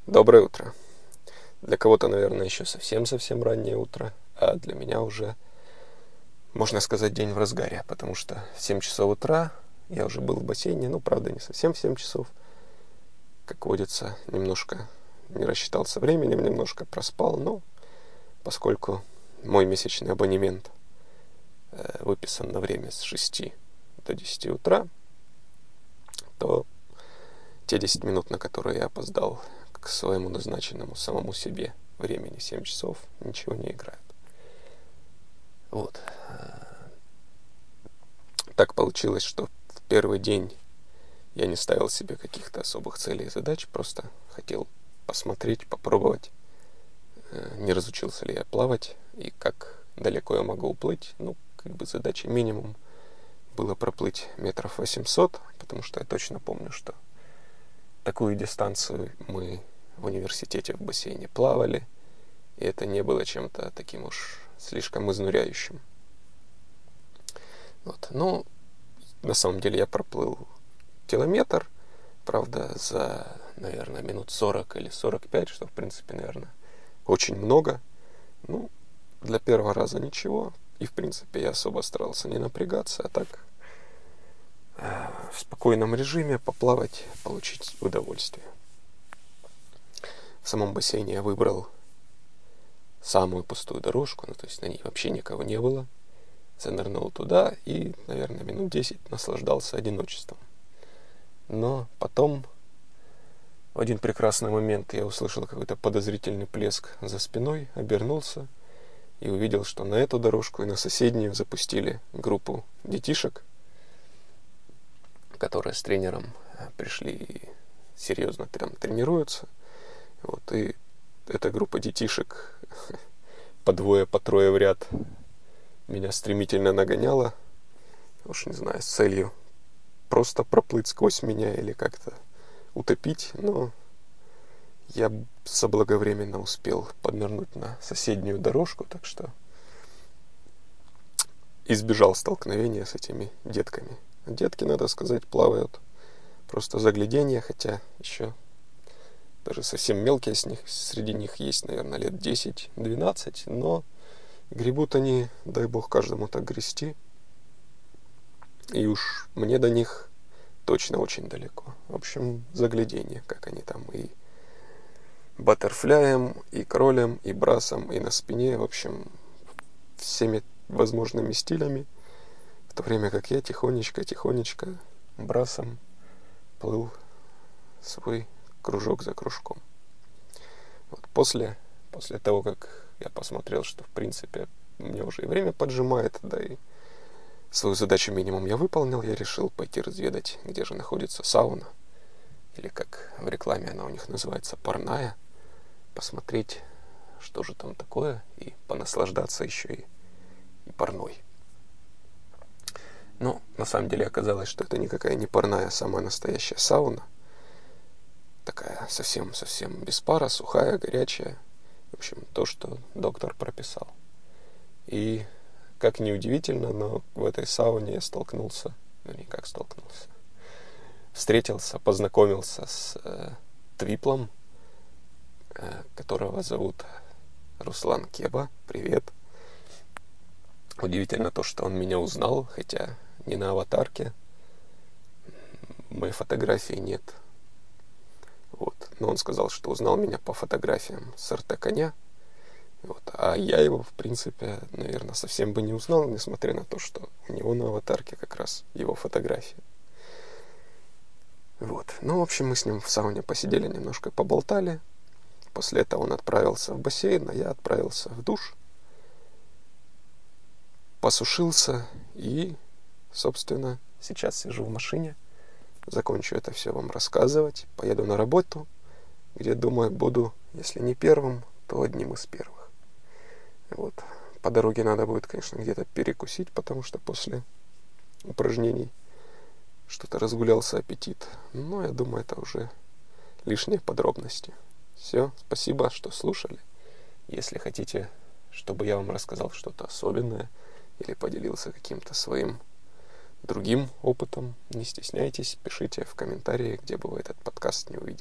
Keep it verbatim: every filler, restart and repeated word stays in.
Доброе утро. Для кого-то, наверное, еще совсем-совсем раннее утро, а для меня уже, можно сказать, день в разгаре, потому что в семь часов утра я уже был в бассейне, ну, правда, не совсем в семь часов, как водится, немножко не рассчитался временем, немножко проспал, но поскольку мой месячный абонемент э, выписан на время с шести до десяти утра, то те десять минут, на которые я опоздал к своему назначенному самому себе времени семь часов, ничего не играют. Вот. Так получилось, что в первый день я не ставил себе каких-то особых целей и задач, просто хотел посмотреть, попробовать, не разучился ли я плавать и как далеко я могу уплыть. Ну, как бы задача минимум было проплыть метров восемьсот, потому что я точно помню, что такую дистанцию мы в университете в бассейне плавали, и это не было чем-то таким уж слишком изнуряющим. Вот. Ну, на самом деле я проплыл километр, правда, за, наверное, минут сорок или сорок пять, что, в принципе, наверное, очень много. Ну, для первого раза ничего, и, в принципе, я особо старался не напрягаться, а так в спокойном режиме поплавать, получить удовольствие. В самом бассейне я выбрал самую пустую дорожку, ну, то есть на ней вообще никого не было. Занырнул туда и, наверное, минут десять наслаждался одиночеством. Но потом, в один прекрасный момент, я услышал какой-то подозрительный плеск за спиной, обернулся и увидел, что на эту дорожку и на соседнюю запустили группу детишек, которые с тренером пришли и серьезно там тренируются. Вот, и эта группа детишек по двое, по трое в ряд меня стремительно нагоняла. Уж не знаю, с целью просто проплыть сквозь меня или как-то утопить, но я заблаговременно успел поднырнуть на соседнюю дорожку, так что избежал столкновения с этими детками. Детки, надо сказать, плавают просто загляденье, хотя еще даже совсем мелкие с них, среди них есть, наверное, лет десять-двенадцать, но гребут они, дай бог каждому так грести, и уж мне до них точно очень далеко. В общем, загляденье, как они там и баттерфляем, и кролем, и брасом, и на спине, в общем, всеми возможными стилями, в то время как я тихонечко-тихонечко брасом плыл свой кружок за кружком. Вот после, после того, как я посмотрел, что, в принципе, мне уже и время поджимает, да и свою задачу минимум я выполнил, я решил пойти разведать, где же находится сауна, или как в рекламе она у них называется, парная, посмотреть, что же там такое, и понаслаждаться еще и, и парной. Но на самом деле оказалось, что это никакая не парная, а самая настоящая сауна. Такая совсем-совсем без пара, сухая, горячая. В общем, то, что доктор прописал. И, как ни удивительно, но в этой сауне я столкнулся, ну никак столкнулся, встретился, познакомился с э, Твиплом, э, которого зовут Руслан Кеба. Привет. Удивительно то, что он меня узнал, хотя не на аватарке. Моей фотографии нет. Вот. Но он сказал, что узнал меня по фотографиям с эр тэ коня. Вот. А я его, в принципе, наверное, совсем бы не узнал, несмотря на то, что у него на аватарке как раз его фотография. Вот. Ну, в общем, мы с ним в сауне посидели, немножко поболтали. После этого он отправился в бассейн, а я отправился в душ. Посушился и, собственно, сейчас сижу в машине. Закончу это все вам рассказывать. Поеду на работу, где, думаю, буду, если не первым, то одним из первых. Вот. По дороге надо будет, конечно, где-то перекусить, потому что после упражнений что-то разгулялся аппетит. Но я думаю, это уже лишние подробности. Все, спасибо, что слушали. Если хотите, чтобы я вам рассказал что-то особенное или поделился каким-то своим другим опытом, не стесняйтесь, пишите в комментарии, где бы вы этот подкаст не увидели.